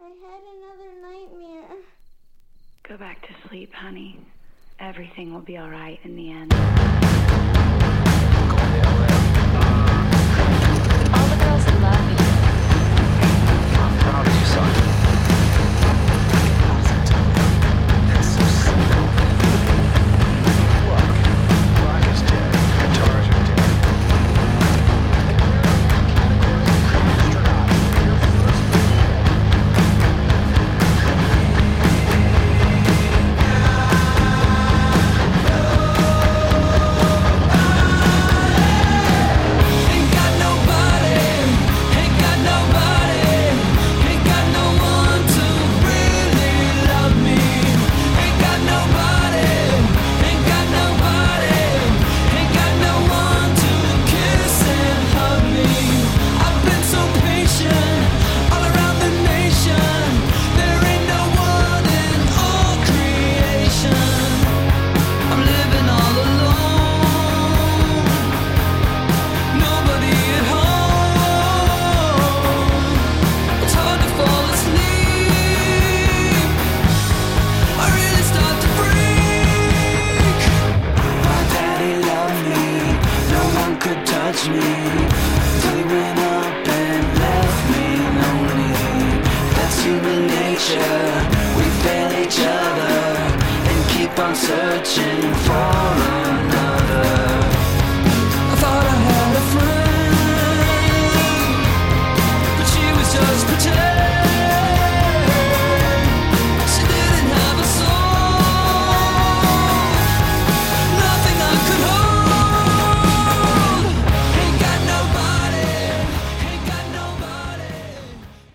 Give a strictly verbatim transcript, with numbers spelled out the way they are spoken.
I had another nightmare. Go back to sleep, honey. Everything will be all right in the end. All the girls love you. I'm proud of you, son. That's so simple. Look, rock is dead. Guitars are dead. We fail each other and keep on searching